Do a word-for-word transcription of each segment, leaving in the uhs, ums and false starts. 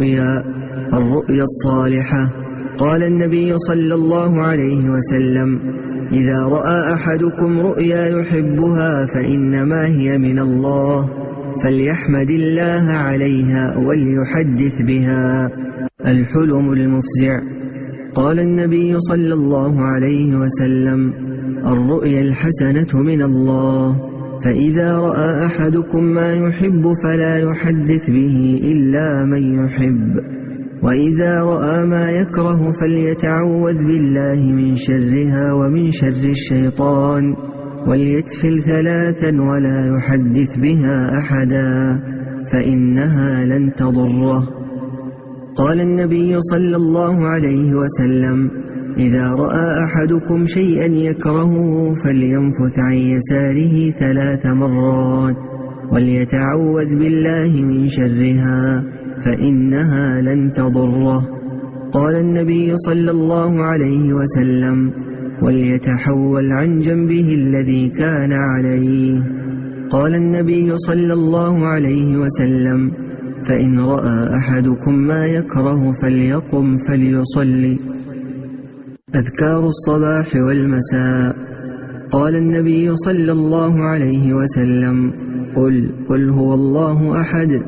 الرؤيا الرؤيا الصالحة. قال النبي صلى الله عليه وسلم: إذا رأى أحدكم رؤيا يحبها فإنما هي من الله، فليحمد الله عليها وليحدث بها. الحلم المفزع. قال النبي صلى الله عليه وسلم: الرؤيا الحسنة من الله، فإذا رأى أحدكم ما يحب فلا يحدث به إلا من يحب، وإذا رأى ما يكره فليتعوذ بالله من شرها ومن شر الشيطان، وليتفل ثلاثا ولا يحدث بها أحدا فإنها لن تضره. قال النبي صلى الله عليه وسلم: إذا رأى أحدكم شيئا يكرهه فلينفث عن يساره ثلاث مرات وليتعوذ بالله من شرها فإنها لن تضره. قال النبي صلى الله عليه وسلم: وليتحول عن جنبه الذي كان عليه. قال النبي صلى الله عليه وسلم: فإن رأى أحدكم ما يكره فليقم فليصلي. أذكار الصباح والمساء. قال النبي صلى الله عليه وسلم: قل قل هو الله أحد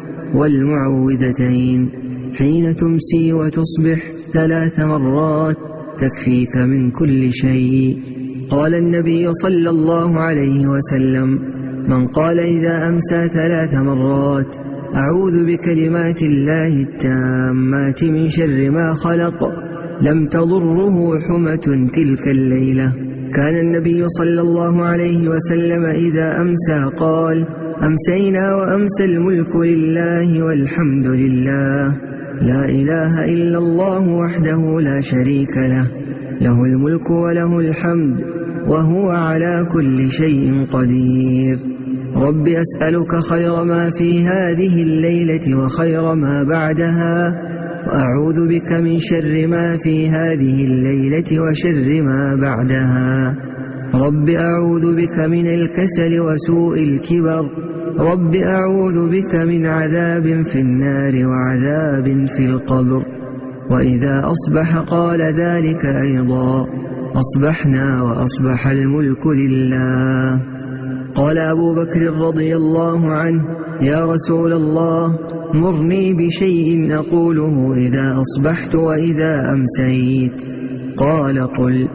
والمعوذتين حين تمسي وتصبح ثلاث مرات تكفيك من كل شيء. قال النبي صلى الله عليه وسلم: من قال إذا أمسى ثلاث مرات: أعوذ بكلمات الله التامات من شر ما خلق، لم تضره حمة تلك الليلة. كان النبي صلى الله عليه وسلم إذا أمسى قال: أمسينا وأمسى الملك لله والحمد لله، لا إله إلا الله وحده لا شريك له، له الملك وله الحمد وهو على كل شيء قدير. رب أسألك خير ما في هذه الليلة وخير ما بعدها، وأعوذ بك من شر ما في هذه الليلة وشر ما بعدها. رب أعوذ بك من الكسل وسوء الكبر، رب أعوذ بك من عذاب في النار وعذاب في القبر. وإذا أصبح قال ذلك أيضا: أصبحنا وأصبح الملك لله. قال أبو بكر رضي الله عنه: يا رسول الله، مرني بشيء أقوله إذا أصبحت وإذا أمسيت. قال: قل: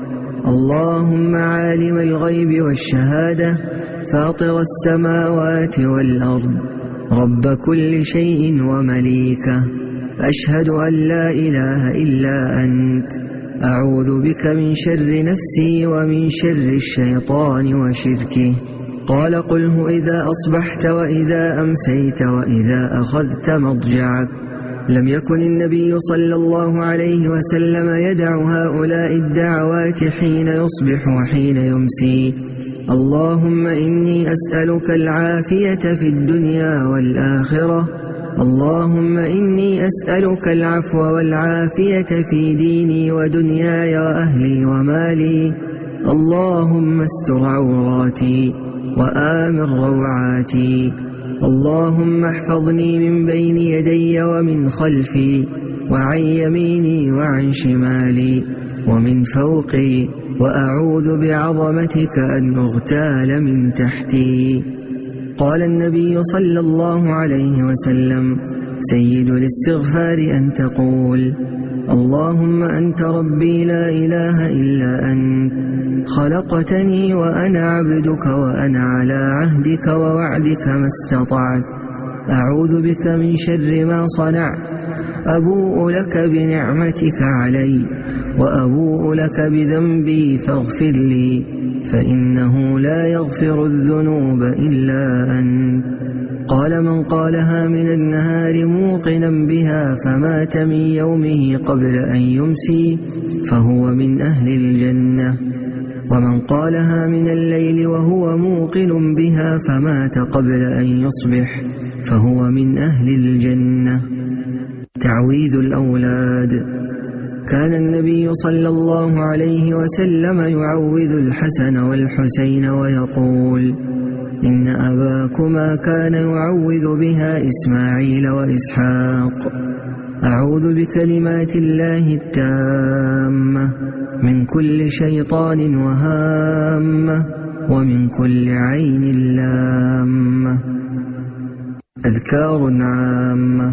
اللهم عالم الغيب والشهادة، فاطر السماوات والأرض، رب كل شيء ومليكه، أشهد أن لا إله إلا أنت، أعوذ بك من شر نفسي ومن شر الشيطان وشركه. قال: قله إذا أصبحت وإذا أمسيت وإذا أخذت مضجعك. لم يكن النبي صلى الله عليه وسلم يدع هؤلاء الدعوات حين يصبح وحين يمسي. اللهم إني أسألك العافية في الدنيا والآخرة، اللهم إني أسألك العفو والعافية في ديني ودنياي وأهلي ومالي، اللهم استر عوراتي وآمن روعاتي، اللهم احفظني من بين يدي ومن خلفي وعن يميني وعن شمالي ومن فوقي، وأعوذ بعظمتك أن أغتال من تحتي. قال النبي صلى الله عليه وسلم: سيد الاستغفار أن تقول: اللهم أنت ربي لا إله إلا أنت، خلقتني وأنا عبدك وأنا على عهدك ووعدك ما استطعت، أعوذ بك من شر ما صنعت، أبوء لك بنعمتك علي وأبوء لك بذنبي فاغفر لي، فإنه لا يغفر الذنوب إلا أنت. قال: من قالها من النهار موقنا بها فمات من يومه قبل أن يمسي فهو من أهل الجنة، ومن قالها من الليل وهو موقن بها فمات قبل أن يصبح فهو من أهل الجنة. تعويذ الأولاد. كان النبي صلى الله عليه وسلم يعوذ الحسن والحسين ويقول: إن أباكما كان يعوذ بها إسماعيل وإسحاق. أعوذ بكلمات الله التامة من كل شيطان وهامة ومن كل عين لامة. أذكار عامة: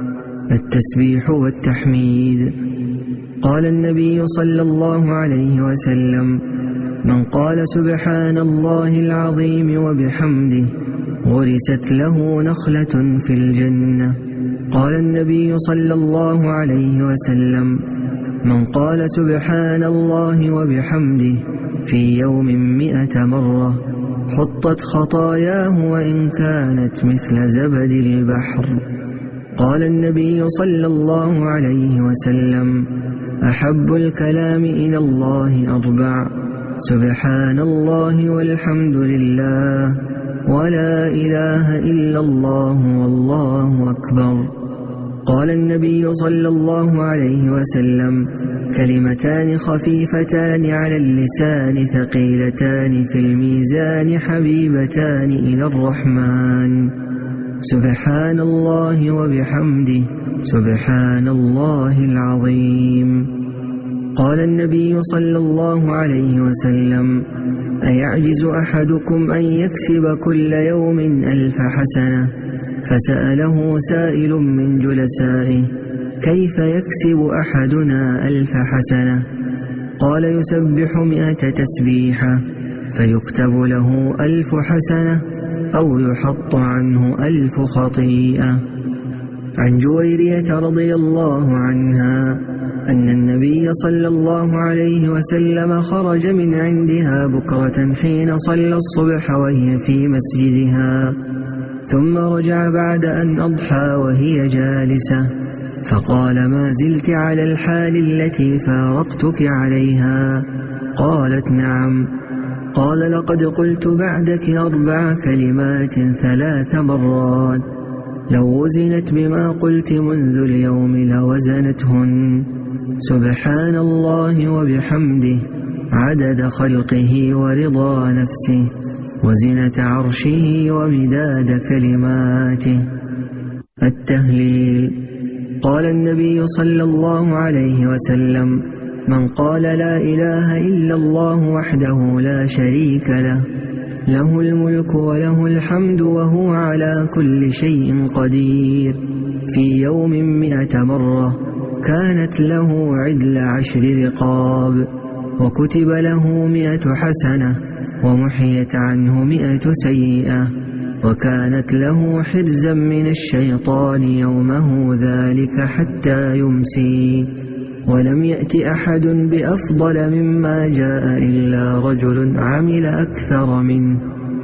التسبيح والتحميد. قال النبي صلى الله عليه وسلم: من قال سبحان الله العظيم وبحمده غرست له نخلة في الجنة. قال النبي صلى الله عليه وسلم: من قال سبحان الله وبحمده في يوم مئة مرة حطت خطاياه وإن كانت مثل زبد البحر. قال النبي صلى الله عليه وسلم: أحب الكلام إلى الله أربع: سبحان الله والحمد لله ولا إله إلا الله والله أكبر. قال النبي صلى الله عليه وسلم: كلمتان خفيفتان على اللسان ثقيلتان في الميزان حبيبتان إلى الرحمن: سبحان الله وبحمده سبحان الله العظيم. قال النبي صلى الله عليه وسلم: أيعجز أحدكم أن يكسب كل يوم ألف حسنة؟ فسأله سائل من جلسائه: كيف يكسب أحدنا ألف حسنة؟ قال: يسبح مئة تسبيحة فيكتب له ألف حسنة أو يحط عنه ألف خطيئة. عن جويرية رضي الله عنها أن النبي صلى الله عليه وسلم خرج من عندها بكرة حين صلى الصبح وهي في مسجدها، ثم رجع بعد أن أضحى وهي جالسة، فقال: ما زلت على الحال التي فارقتك عليها؟ قالت: نعم. قال: لقد قلت بعدك أربع كلمات ثلاث مرات، لو وزنت بما قلت منذ اليوم لوزنتهن: سبحان الله وبحمده عدد خلقه ورضا نفسه وزنة عرشه ومداد كلماته. التهليل. قال النبي صلى الله عليه وسلم: من قال لا إله إلا الله وحده لا شريك له له الملك وله الحمد وهو على كل شيء قدير في يوم مئة مرة كانت له عدل عشر رقاب، وكتب له مئة حسنة ومحيت عنه مئة سيئة، وكانت له حرزا من الشيطان يومه ذلك حتى يمسي. ولم يأت أحد بأفضل مما جاء إلا رجل عمل أكثر منه.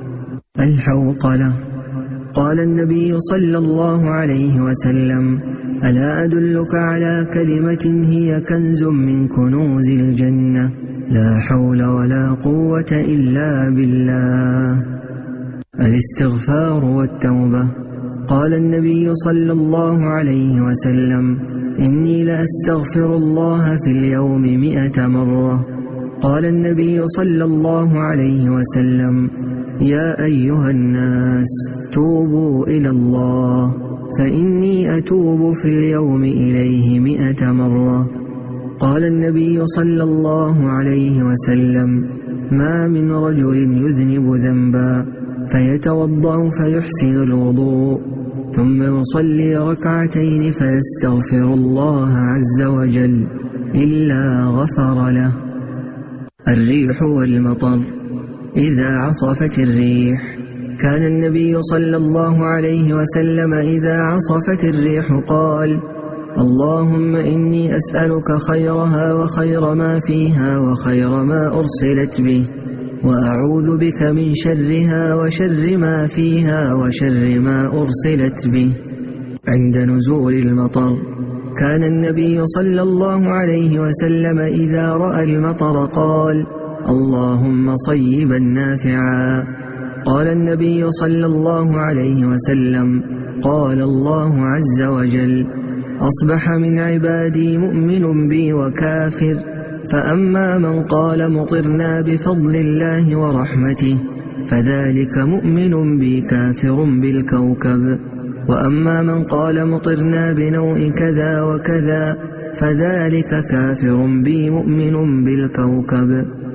الحوقلة. قال النبي صلى الله عليه وسلم: ألا أدلك على كلمة هي كنز من كنوز الجنة لا حول ولا قوة إلا بالله؟ الاستغفار والتوبة. قال النبي صلى الله عليه وسلم: إني لأستغفر الله في اليوم مئة مرة. قال النبي صلى الله عليه وسلم: يا أيها الناس توبوا إلى الله فإني أتوب في اليوم إليه مئة مرة. قال النبي صلى الله عليه وسلم: ما من رجل يذنب ذنبا فيتوضأ فيحسن الوضوء ثم يصلي ركعتين فيستغفر الله عز وجل إلا غفر له. الريح والمطر. إذا عصفت الريح كان النبي صلى الله عليه وسلم إذا عصفت الريح قال: اللهم إني أسألك خيرها وخير ما فيها وخير ما أرسلت به، وأعوذ بك من شرها وشر ما فيها وشر ما أرسلت به. عند نزول المطر كان النبي صلى الله عليه وسلم إذا رأى المطر قال: اللهم صيبا نافعا. قال النبي صلى الله عليه وسلم: قال الله عز وجل: أصبح من عبادي مؤمن بي وكافر، فأما من قال مطرنا بفضل الله ورحمته فذلك مؤمن بي كافر بالكوكب. وأما من قال مطرنا بنوء كذا وكذا فذلك كافر بي مؤمن بالكوكب.